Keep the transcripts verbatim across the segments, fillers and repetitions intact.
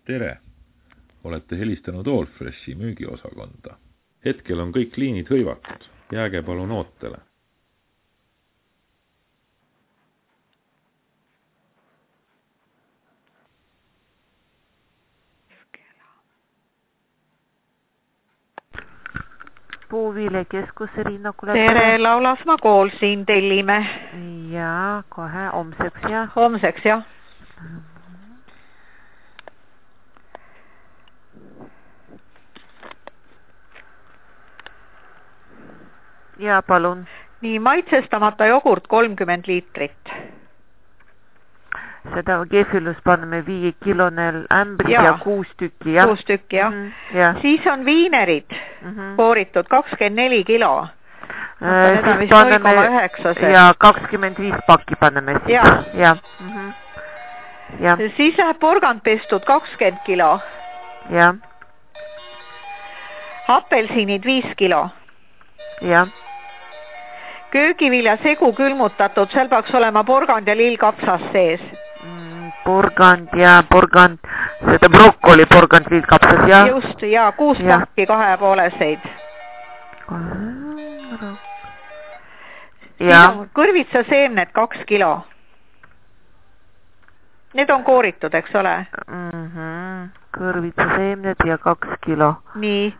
Tere! Olete helistanud Allfreshi müügiosakonda. Hetkel on kõik liinid hõivatud. Jääge palun ootele. Puuviilekeskus Rinnakule. Tere, Laulasmaa kool siin tellime. Ja, kohe homseks ja? Homseks, jah. Ja, palun. Nii, maitsestamata jogurt kolmkümmend liitrit. Seda kefilus paneme viie kilonel ämbrid ja, ja kuus tükki, jah? Kuus tükki, jah. Mm -hmm, ja. Siis on viinerid mm -hmm. kooritud kakskümmend neli kilo. Äh, siis paneme ja kakskümmend viis pakki paneme siis. Ja. Ja. Mm -hmm. Ja. Siis läheb porgand pestud kakskümmend kilo. Ja. Apelsinid viis kilo. Ja. Köögivilja segu külmutatud, seal peaks olema porgand ja lillkapsas sees. Mm, porgand ja porgand, seda brokkoli porgand lillkapsas, jah? Just, ja kuus ja. pakki kahe pooleseid. Ja. Kõrvitsa seemned kaks kilo. Need on kooritud, eks ole? Mm -hmm. Kõrvitsa seemned ja kaks kilo. Nii.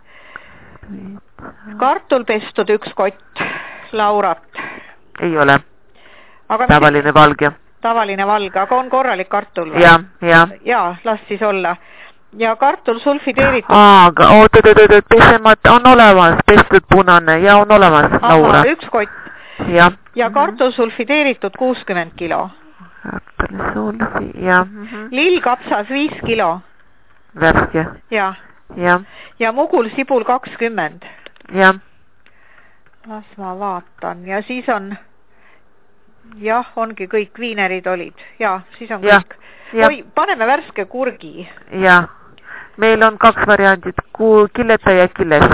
Kartul pestud üks kott. Laurat. Ei ole. Aga tavaline mis... valge. Tavaline valge, aga on korralik kartul või? Ja, ja. Ja, las siis olla. Ja kartul sulfideeritud. Aa, aga oot, oot, oot, oot, pesemad on olemas, pestud punane ja on olemas Laura. Aha, üks kott. Ja. Ja kartul sulfideeritud kuuskümmend kilo. Kartul sulfi, ja. Mm -hmm. Lillkapsas viis kilo. Värske. Ja. Ja. Ja mugul sibul kakskümmend. Ja. Las ma vaatan. Ja siis on, jah, ongi kõik, viinerid olid. Ja, siis on ja. kõik. Ja. Oi, paneme värske kurgi. Ja, meil on kaks variantit, killeta ja killes.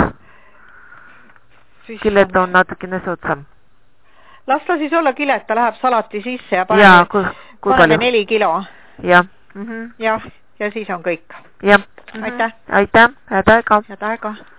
Killeta on natukene soodsam. Las ta siis olla kileta, läheb salati sisse ja paneme, ja, kui, kui paneme neli kilo. Ja. Mm -hmm. Jah, ja siis on kõik. Ja. Aitäh. Aitäh, head aega. Head aega.